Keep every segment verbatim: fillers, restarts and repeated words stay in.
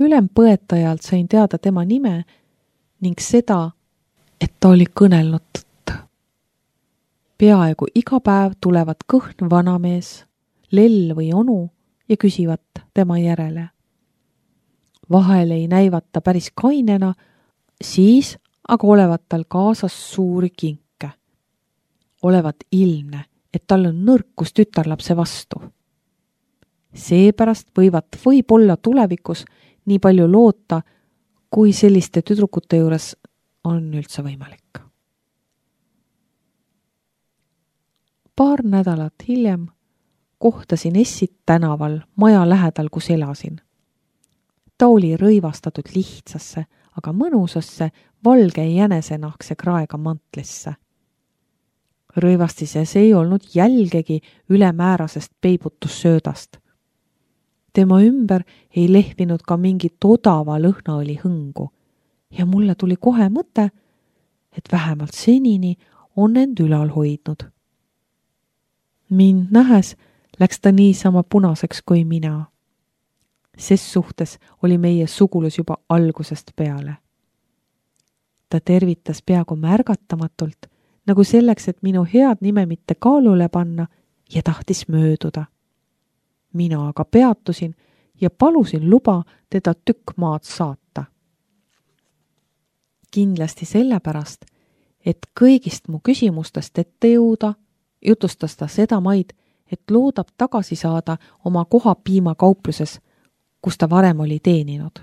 ülempõetajalt sain teada tema nime ning seda, et ta oli kõnelnud tõtt. Peaaegu iga päev tulevad kõhn vanamees, lell või onu ja küsivad tema järele. Vahel ei näivat ta päris kainena, siis aga olevat tal kaasas suuri kinke. Olevat ilmne, et tal on nõrkus tütarlapse vastu. Seepärast võivad võib-olla tulevikus nii palju loota, kui selliste tüdrukute juures on üldse võimalik. Paar nädalat hiljem kohtasin Essit tänaval maja lähedal, kus elasin. Ta oli rõivastatud lihtsasse, aga mõnusasse valge jänesenahkse kraega mantlisse. Rõivastises ei olnud jälgegi ülemäärasest peibutussöödast. Tema ümber ei lehvinud ka mingit odava lõhnaõli hõngu ja mulle tuli kohe mõte, et vähemalt senini on end ülal hoidnud. Mind nähes läks ta niisama punaseks kui mina. Ses suhtes oli meie sugulus juba algusest peale. Ta tervitas peaaegu märgatamatult, nagu selleks, et minu head nime mitte kaalule panna ja tahtis mööduda. Mina aga peatusin ja palusin luba teda tükk maad saata. Kindlasti sellepärast, et kõigist mu küsimustest ette jõuda, jutustas ta seda maid, et loodab tagasi saada oma koha piimakaupluses, kus ta varem oli teeninud.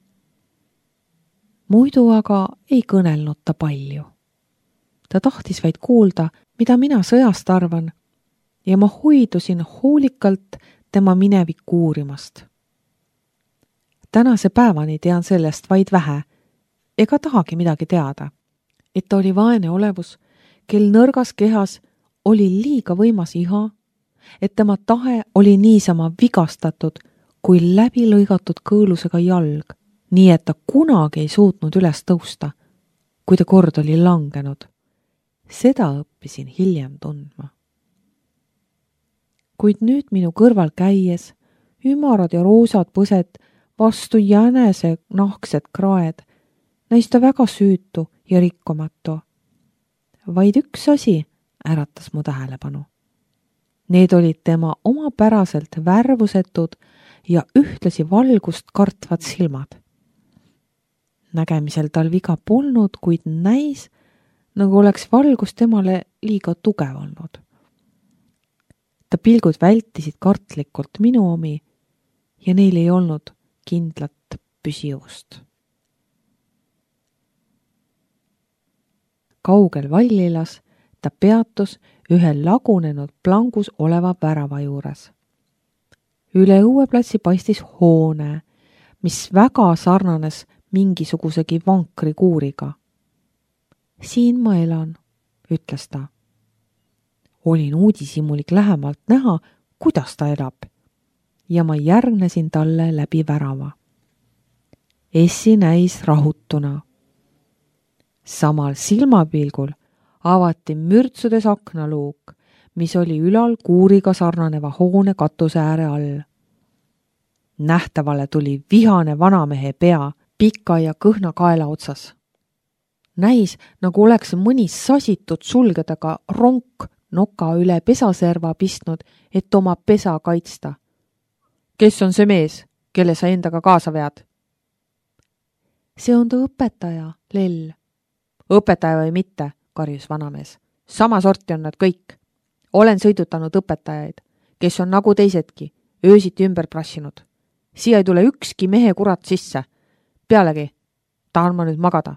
Muidu aga ei kõnelnud ta palju. Ta tahtis vaid kuulda, mida mina sõjast arvan, ja ma hoidusin hoolikalt tema minevikku uurimast. Tänase päevani tean sellest vaid vähe, ega tahagi midagi teada, et ta oli vaene olevus, kel nõrgas kehas oli liiga võimas iha, et tema tahe oli niisama vigastatud kui läbi lõigatud kõõlusega jalg, nii et ta kunagi ei suutnud üles tõusta, kui ta kord oli langenud. Seda õppisin hiljem tundma. Kuid nüüd minu kõrval käies, ümarad ja roosad põsed vastu jänese nahksed kraed, näis ta väga süütu ja rikkumatu. Vaid üks asi äratas mu tähelepanu. Need olid tema omapäraselt värvusetud ja ühtlasi valgust kartvad silmad. Nägemisel tal viga polnud, kuid näis, nagu oleks valgus temale liiga tugev olnud. Ta pilgud vältisid kartlikult minu omi ja neil ei olnud kindlat püsivust. Kaugel Vallilas ta peatus ühe lagunenud plangus oleva värava juures. Üle õueplatsi paistis hoone, mis väga sarnanes mingisugusegi vankrikuuriga. Siin ma elan, ütles ta. Olin uudishimulik lähemalt näha, kuidas ta elab, ja ma järgnesin talle läbi värava. Essi näis rahutuna. Samal silmapilgul avati mürtsudes aknaluuk, mis oli ülal kuuriga sarnaneva hoone katuse ääre all. Nähtavale tuli vihane vanamehe pea pika ja kõhna kaela otsas. Näis, nagu oleks mõni sasitud sulgedega ronk noka üle pesaserva pistnud, et oma pesa kaitsta. Kes on see mees, kelle sa endaga kaasa vead? See on ta õpetaja, lell. Õpetaja või mitte, karjus vanamees. Sama sorti on nad kõik. Olen sõidutanud õpetajaid, kes on nagu teisedki, öösiti ümber prassinud. Siia ei tule ükski mehe kurat sisse. Pealegi, tahan ma nüüd magada.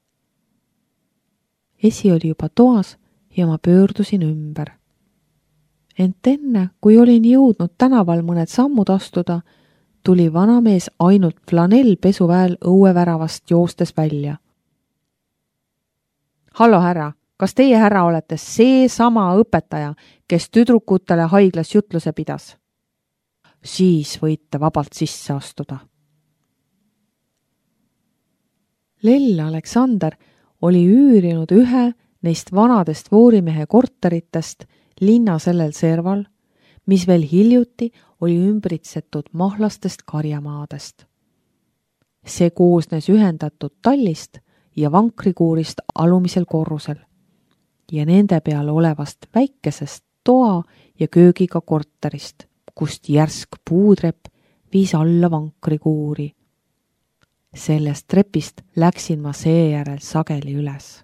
Esi oli juba toas ja ma pöördusin ümber. Ent enne, kui olin jõudnud tänaval mõned sammud astuda, tuli vanamees ainult flanellpesuväel õueväravast joostes välja. Hallo härra, kas teie härra olete see sama õpetaja, kes tüdrukutele haiglas jutluse pidas? Siis võite vabalt sisse astuda. Lell Aleksander oli üürinud ühe neist vanadest voorimehe korteritest linna sellel serval, mis veel hiljuti oli ümbritsetud mahlastest karjamaadest. See koosnes ühendatud tallist ja vankrikuurist alumisel korrusel ja nende peal olevast väikesest toa ja köögiga korterist, kust järsk puudrepp viis alla vankrikuuri. Sellest trepist läksin ma seejärel sageli üles.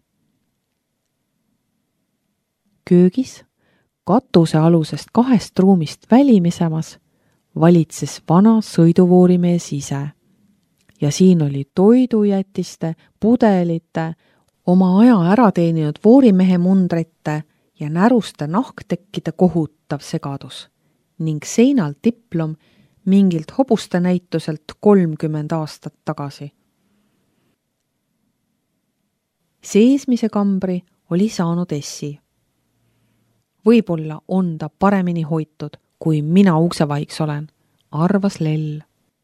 Köögis, katuse alusest kahest ruumist välimisemas, valitses vana sõiduvoorimees ise ja siin oli toidujätiste, pudelite, oma aja ära teeninud voorimehe mundrite ja näruste nahktekkide kohutav segadus ning seinal diplom mingilt hobuste näituselt kolmkümmend aastat tagasi. Seesmise kambri oli saanud Essi. Võib-olla on ta paremini hoitud, kui mina uksevaiks olen, arvas Lell.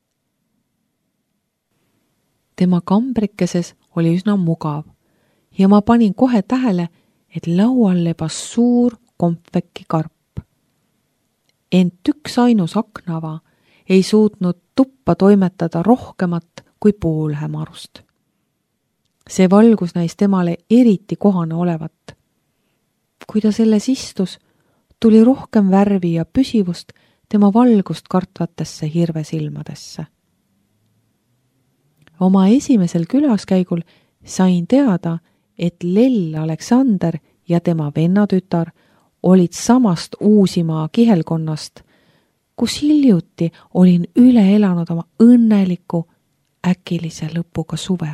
Tema kambrikeses oli üsna mugav ja ma panin kohe tähele, et laual lebas suur kompveki karp. Ent üks ainus aknava ei suutnud tuppa toimetada rohkemat kui pool hämarust. See valgus näis temale eriti kohane olevat. Kui ta selles istus, tuli rohkem värvi ja püsivust tema valgust kartvatesse hirvesilmadesse. Oma esimesel külaskäigul sain teada, et Lell Aleksander ja tema vennatütar olid samast Uusimaa kihelkonnast, kus hiljuti olin üle elanud oma õnneliku äkilise lõpuga suve.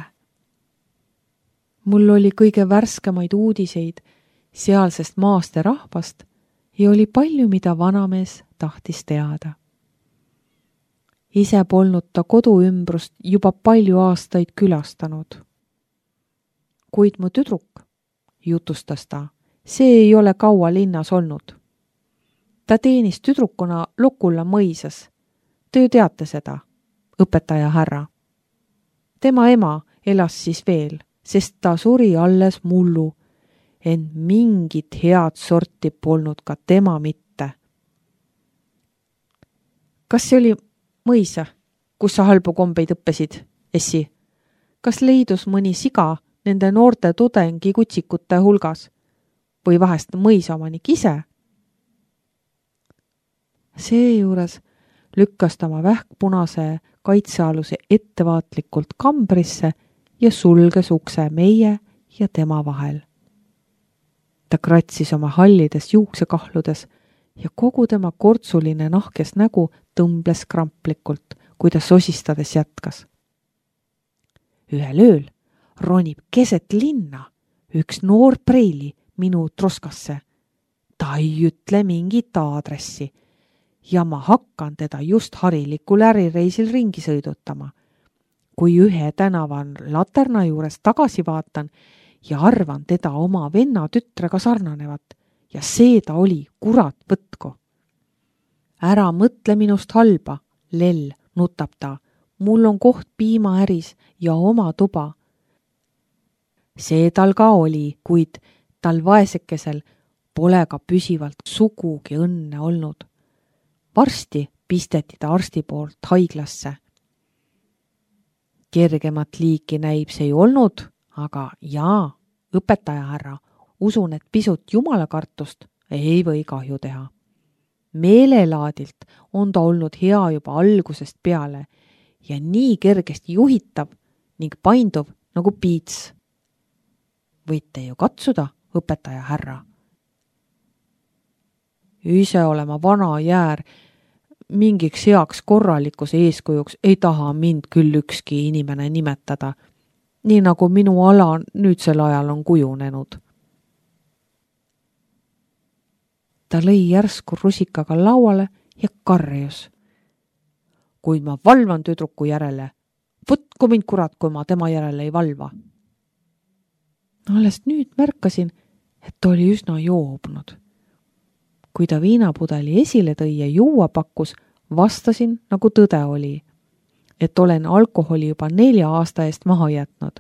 Mul oli kõige värskemaid uudiseid sealsest maast ja rahvast ja oli palju, mida vanamees tahtis teada. Ise polnud ta kodu ümbrust juba palju aastaid külastanud. Kuid mu tüdruk, jutustas ta, see ei ole kaua linnas olnud. Ta teenis tüdrukuna Lokulla mõisas. Te ju teate seda, õpetaja härra. Tema ema elas siis veel, sest ta suri alles mullu, ent mingit head sorti polnud ka tema mitte. Kas see oli mõisa, kus sa halbu kombeid õppesid, Essi? Kas leidus mõni siga nende noorte tudengi kutsikute hulgas või vahest mõisaomanik ise? Seejuures lükkas ta oma vähkpunase kaitsealuse ettevaatlikult kambrisse ja sulges ukse meie ja tema vahel. Ta kratsis oma hallides juuksekahludes ja kogu tema kortsuline nahkes nägu tõmbles kramplikult, kui ta sosistades jätkas. Ühel ööl ronib keset linna üks noor preili minu troskasse. Ta ei ütle mingit aadressi ja ma hakkan teda just harilikul ärireisil ringi sõidutama. Kui ühe tänavan laterna juures tagasi vaatan ja arvan teda oma venna tütrega sarnanevat ja see ta oli, kurat võtku. Ära mõtle minust halba, Lell, nutab ta. Mul on koht piimaäris ja oma tuba. See tal ka oli, kuid tal vaesekesel pole ka püsivalt sugugi õnne olnud. Varsti pisteti ta arsti poolt haiglasse. Kergemat liiki näib see ju olnud, aga jaa, õpetaja härra, usun, et pisut jumalakartust ei või kahju teha. Meelelaadilt on ta olnud hea juba algusest peale ja nii kergesti juhitav ning painduv nagu piits. Võite ju katsuda, õpetaja härra. Ise olema vana jäär, mingiks heaks korralikuse eeskujuks ei taha mind küll ükski inimene nimetada, nii nagu minu ala nüüdsel ajal on kujunenud. Ta lõi järsku rusikaga lauale ja karjus. Kui ma valvan tüdruku järele, võtku mind kurat, kui ma tema järele ei valva. Alles nüüd märkasin, et ta oli üsna joobnud. Kui ta viinapudeli esile tõi ja juua pakkus, vastasin, nagu tõde oli, et olen alkoholi juba nelja aasta eest maha jätnud.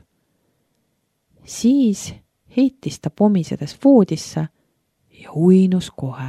Siis heitis ta pomisedes voodisse ja uinus kohe.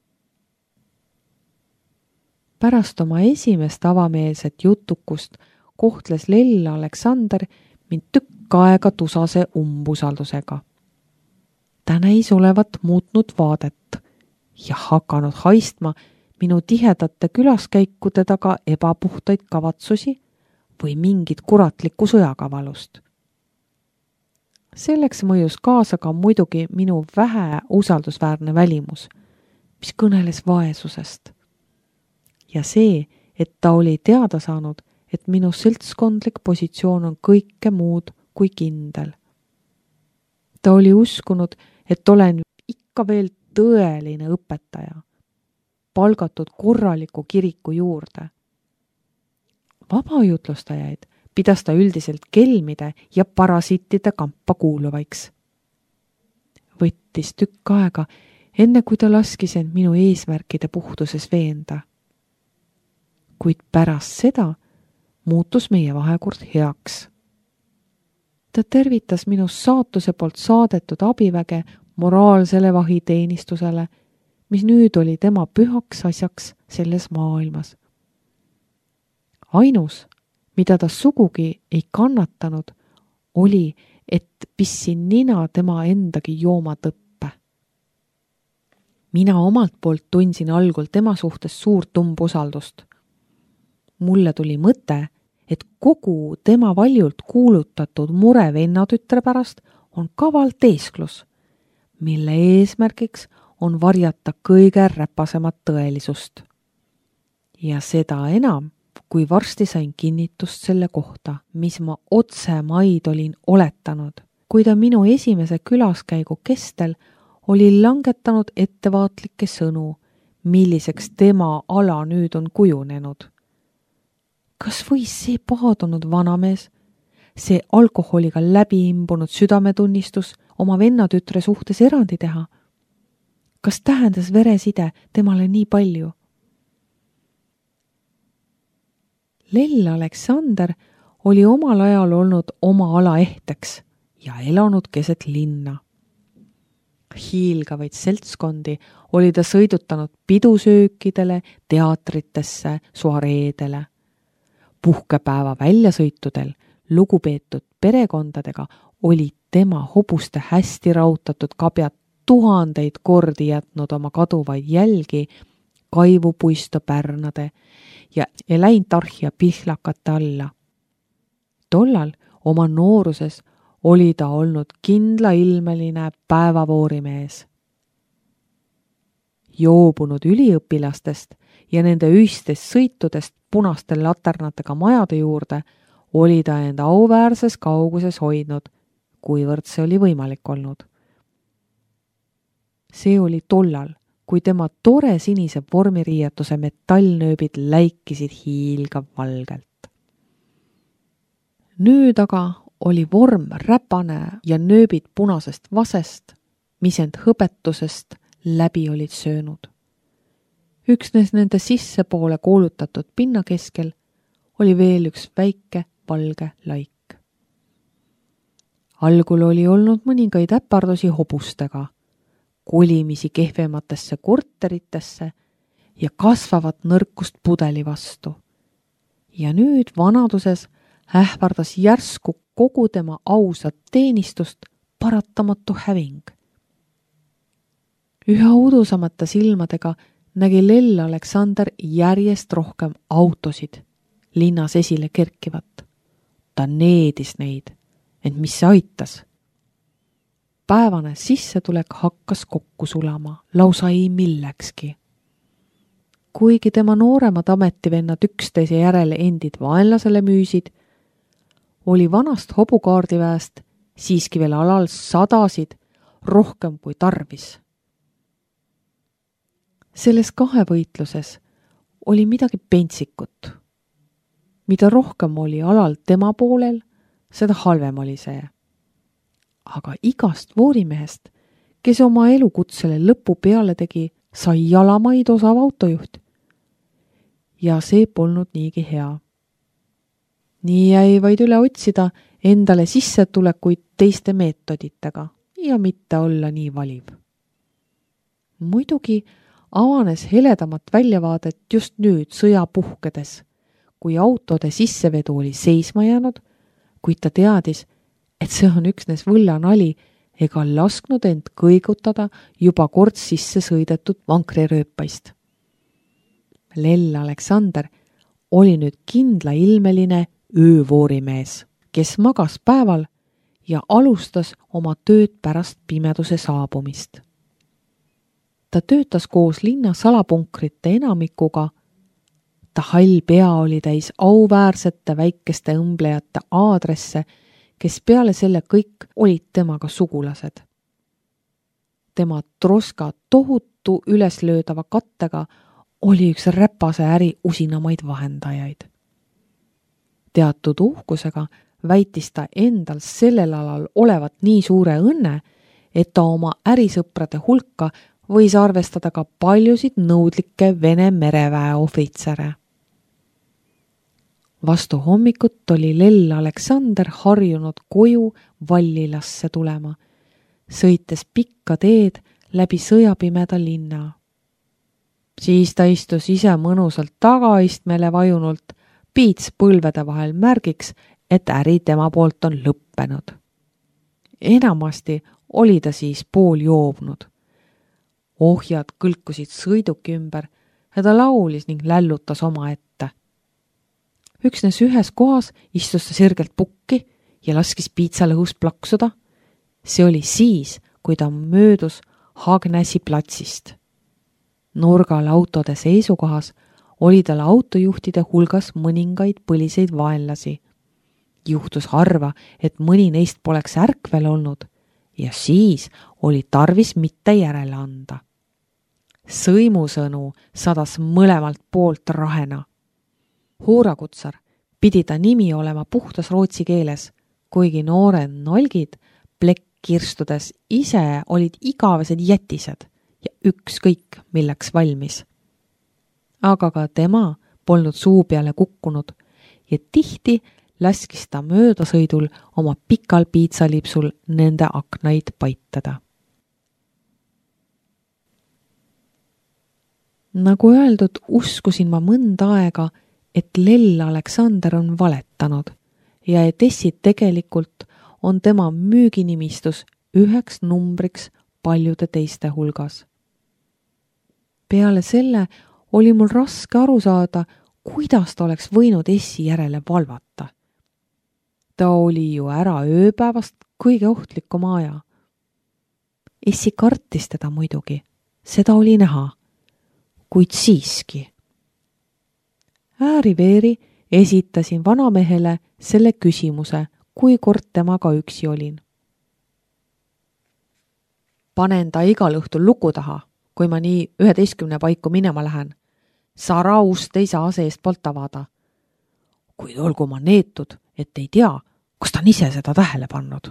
Pärast oma esimest avameelset jutukust kohtles Lella Aleksander mind tükk aega tusase umbusaldusega. Ta näis olevat muutnud vaadet ja hakanud haistma minu tihedate külaskäikude taga ebapuhtaid kavatsusi või mingit kuratlikku sõjakavalust. Selleks mõjus kaasa ka muidugi minu vähe usaldusväärne välimus, mis kõneles vaesusest. Ja see, et ta oli teada saanud, et minu seltskondlik positsioon on kõike muud kui kindel. Ta oli uskunud, et olen ikka veel tõeline õpetaja, palgatud korraliku kiriku juurde. Vabajutlustajaid pidas ta üldiselt kelmide ja parasiitide kampa kuuluvaiks. Võttis tükk aega, enne kui ta laskis end minu eesmärkide puhtuses veenda. Kuid pärast seda muutus meie vahekord heaks. Ta tervitas minu saatuse poolt saadetud abiväge moraalsele vahiteenistusele, mis nüüd oli tema pühaks asjaks selles maailmas. Ainus, mida ta sugugi ei kannatanud, oli, et pissin nina tema endagi jooma tõppe. Mina omalt poolt tundsin algul tema suhtes suurt umbusaldust. Mulle tuli mõte, et kogu tema valjult kuulutatud mure vennatütre pärast on kaval teesklus, mille eesmärgiks on varjata kõige räpasemat tõelisust. Ja seda enam, kui varsti sain kinnitust selle kohta, mis ma otse maid olin oletanud, kui ta minu esimese külaskäigu kestel oli langetanud ettevaatlikke sõnu, milliseks tema ala nüüd on kujunenud. Kas võis see paadunud vanamees, see alkoholiga läbi imbunud südametunnistus oma vennatütre suhtes erandi teha? Kas tähendas vereside temale nii palju? Lella Aleksander oli omal ajal olnud oma ala ehteks ja elanud keset linna. Hiilgavaid seltskondi oli ta sõidutanud pidusöökidele, teatritesse, soareedele. Puhkepäeva väljasõitudel lugupeetud perekondadega olid tema hobuste hästi rautatud kabjad tuhandeid kordi jätnud oma kaduvaid jälgi kaivupuisto pärnade ja eläntarhia pihlakate alla. Tollal oma nooruses oli ta olnud kindlailmeline päevavoorimees. Joobunud üliõpilastest ja nende ühistest sõitudest punaste laternatega majade juurde oli ta enda auväärses kauguses hoidnud, kuivõrd see oli võimalik olnud. See oli tollal, kui tema tore sinise vormiriietuse metallnööbid läikisid hiilgav valgelt. Nüüd aga oli vorm räpane ja nööbid punasest vasest, mis end hõbetusest läbi olid söönud. Üksnes nende sissepoole koolutatud pinna keskel oli veel üks väike valge laik. Algul oli olnud mõningaid äpardusi hobustega, kolimisi kehvematesse korteritesse ja kasvavat nõrkust pudeli vastu. Ja nüüd vanaduses ähvardas järsku kogu tema ausat teenistust paratamatu häving. Üha udusamata silmadega nägi Lella Aleksander järjest rohkem autosid linnas esile kerkivat. Ta needis neid, ent mis see aitas? Päevane sissetulek hakkas kokku sulama, lausa ei millekski. Kuigi tema nooremad ametivennad üksteise järele endid vaenlasele müüsid, oli vanast hobukaardiväest siiski veel alal sadasid rohkem kui tarvis. Selles kahevõitluses oli midagi pentsikut. Mida rohkem oli alal tema poolel, seda halvem oli see. Aga igast voorimehest, kes oma elukutsele lõpu peale tegi, sai jalamaid osav autojuht. Ja see polnud niigi hea. Nii jäi vaid üle otsida endale sissetulekuid teiste meetoditega ja mitte olla nii valiv. Muidugi avanes heledamat väljavaadet just nüüd sõja puhkedes, kui autode sissevedu oli seisma jäänud, kuid ta teadis, et see on üksnes võllanali ega lasknud end kõigutada juba kord sisse sõidetud vankrirööpaist. Lell Aleksander oli nüüd kindlailmeline öövoorimees, kes magas päeval ja alustas oma tööd pärast pimeduse saabumist. Ta töötas koos linna salapunkrite enamikuga. Ta hall pea oli täis auväärsete väikeste õmblejate aadresse, kes peale selle kõik olid temaga sugulased. Tema troska tohutu üleslöödava kattega oli üks räpase äri usinamaid vahendajaid. Teatud uhkusega väitis ta endal sellel alal olevat nii suure õnne, et ta oma ärisõprade hulka võis arvestada ka paljusid nõudlikke Vene mereväe ohvitsere. Vastu hommikut oli Lell Aleksander harjunud koju Vallilasse tulema, sõites pikka teed läbi sõjapimeda linna. Siis ta istus ise mõnusalt tagaistmele vajunult, piits põlvede vahel märgiks, et äri tema poolt on lõppenud. Enamasti oli ta siis pool joobnud. Ohjad kõlkusid sõiduki ümber ja ta laulis ning lällutas oma ette. Üksnes ühes kohas istus ta sirgelt pukki ja laskis piitsal õhus plaksuda. See oli siis, kui ta möödus Hagnäsi platsist. Nurgal autode seisukohas oli tal autojuhtide hulgas mõningaid põliseid vaenlasi. Juhtus harva, et mõni neist poleks ärkvel olnud ja siis oli tarvis mitte järele anda. Sõimusõnu sadas mõlemalt poolt rahena. Hoorakutsar pidi ta nimi olema puhtas rootsi keeles, kuigi noored nolgid plekkirstudes ise olid igavesed jätised ja ükskõik milleks valmis. Aga ka tema polnud suu peale kukkunud ja tihti laskis ta möödasõidul oma pikal piitsalipsul nende aknaid paitada. Nagu öeldud, uskusin ma mõnda aega, et Lell Aleksander on valetanud ja et Essid tegelikult on tema müüginimistus üheks numbriks paljude teiste hulgas. Peale selle oli mul raske aru saada, kuidas ta oleks võinud Essi järele valvata. Ta oli ju ära ööpäevast kõige ohtlikum aja. Essi kartis teda muidugi, seda oli näha, kuid siiski. Ääri-veeri esitasin vanamehele selle küsimuse, kui kord temaga üksi olin. Panen ta igal õhtul luku taha, kui ma nii üheteistkümne paiku minema lähen. Sara ust ei saa seest poolt avada. Kuid olgu ma neetud, et ei tea, kas ta on ise seda tähele pannud.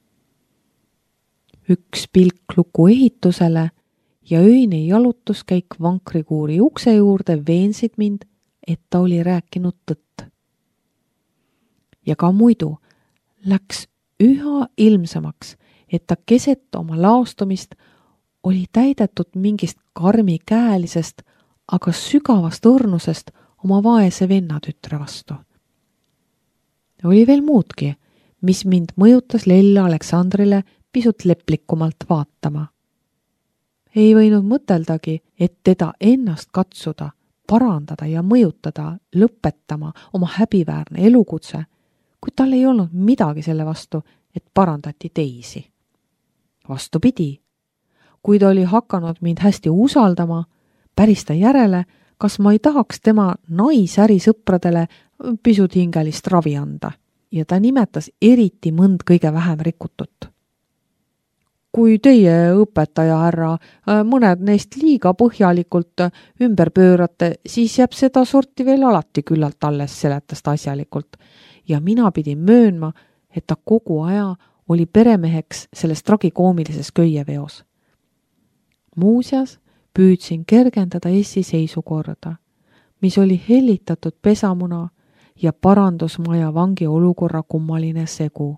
Üks pilk luku ehitusele ja öine jalutuskäik vankrikuuri ukse juurde veensid mind, et ta oli rääkinud tõtt. Ja ka muidu läks üha ilmsemaks, et ta keset oma laostumist oli täidetud mingist karmikäelisest, aga sügavast õrnusest oma vaese vennatütre vastu. Oli veel muudki, mis mind mõjutas Lell Aleksandrile pisut leplikumalt vaatama. Ei võinud mõteldagi, et teda ennast katsuda, parandada ja mõjutada, lõpetama oma häbiväärne elukutse, kuid tal ei olnud midagi selle vastu, et parandati teisi. Vastupidi, kui ta oli hakanud mind hästi usaldama, päris ta järele, kas ma ei tahaks tema naisärisõpradele pisut hingelist ravi anda, ja ta nimetas eriti mõnd kõige vähem rikutut. Kui teie õpetaja härra mõned neist liiga põhjalikult ümber pöörate, siis jääb seda sorti veel alati küllalt alles, seletas ta asjalikult. Ja mina pidin möönma, et ta kogu aja oli peremeheks selles tragikoomilises köieveos. Muuseas püüdsin kergendada Essi seisukorda, mis oli hellitatud pesamuna ja parandusmaja vangi olukorra kummaline segu.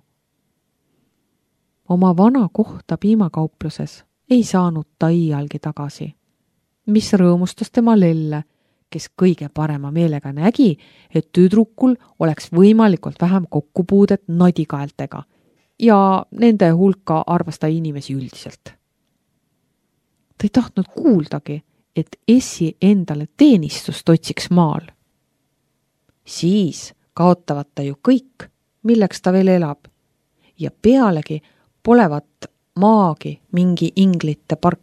Oma vana kohta piimakaupluses ei saanud ta iialgi tagasi, mis rõõmustas tema Lelle, kes kõige parema meelega nägi, et tüdrukul oleks võimalikult vähem kokkupuudet nadikaeltega ja nende hulka arvas ta inimesi üldiselt. Ta ei tahtnud kuuldagi, et Essi endale teenistust otsiks maal. Siis kaotavad ta ju kõik, milleks ta veel elab. Ja pealegi polevat maagi mingi inglite park.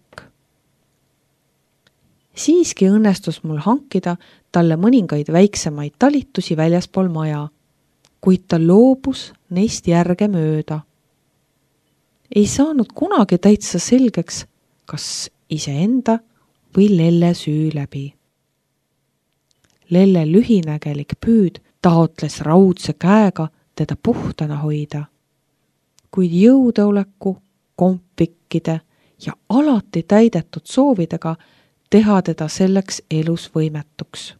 Siiski õnnestus mul hankida talle mõningaid väiksemaid talitusi väljaspool maja, kuid ta loobus neist järge mööda. Ei saanud kunagi täitsa selgeks, kas iseenda või Lelle süü läbi. Lelle lühinägelik püüd taotles raudse käega teda puhtana hoida, kuid jõudeoleku, kompikkide ja alati täidetud soovidega teha teda selleks elus võimetuks.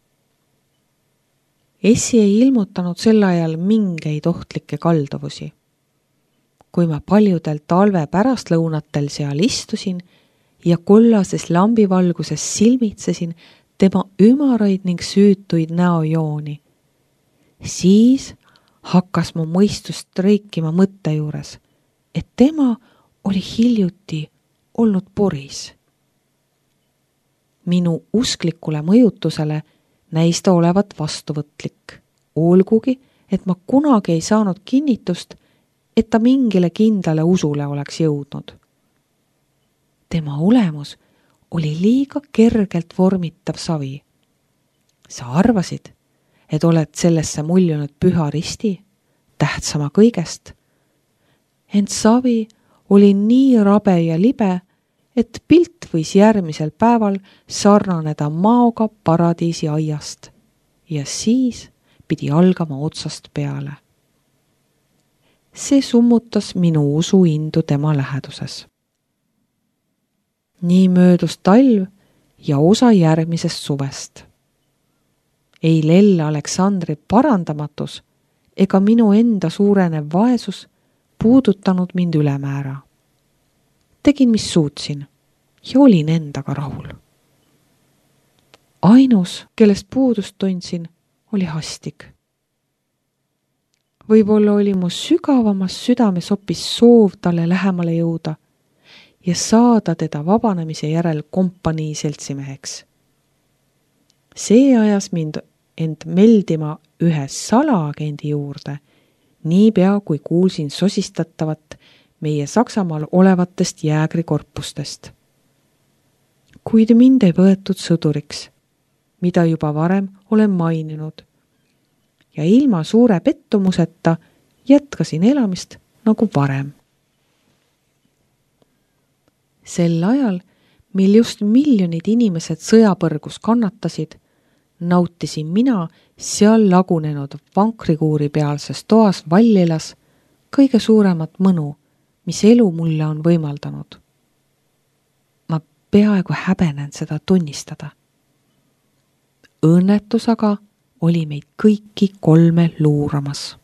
Essi ei ilmutanud sel ajal mingeid ohtlikke kalduvusi. Kui ma paljudel talve pärastlõunatel seal istusin ja kollases lambivalguses silmitsesin tema ümaraid ning süütuid näojooni, siis hakkas mu mõistust reikima mõtte juures, et tema oli hiljuti olnud poris. Minu usklikule mõjutusele näis ta olevat vastuvõtlik, olgugi, et ma kunagi ei saanud kinnitust, et ta mingile kindlale usule oleks jõudnud. Tema olemus oli liiga kergelt vormitav savi. Sa arvasid, et oled sellesse muljunud püha risti, tähtsama kõigest. Ent savi oli nii rabe ja libe, et pilt võis järgmisel päeval sarnaneda maoga paradiisi aiast ja siis pidi algama otsast peale. See summutas minu usu indu tema läheduses. Nii möödus talv ja osa järgmisest suvest. Ei Lelle Aleksandri parandamatus ega minu enda suurenev vaesus puudutanud mind ülemäära. Tegin, mis suutsin ja olin endaga rahul. Ainus, kellest puudust tundsin, oli Hastik. Võib-olla oli mu sügavamas südames hoopis soov talle lähemale jõuda ja saada teda vabanemise järel kompanii seltsimeheks. See ajas mind end meldima ühe salaagendi juurde, niipea kui kuulsin sosistatavat meie Saksamaal olevatest jäägrikorpustest. Kuid mind ei võetud sõduriks, mida juba varem olen maininud, ja ilma suure pettumuseta jätkasin elamist nagu varem. Sel ajal, mil just miljonid inimesed sõjapõrgus kannatasid, nautisin mina seal lagunenud vankrikuuri pealses toas Vallilas kõige suuremat mõnu, mis elu mulle on võimaldanud. Ma peaaegu häbenen seda tunnistada. Õnnetus aga oli meid kõiki kolme luuramas.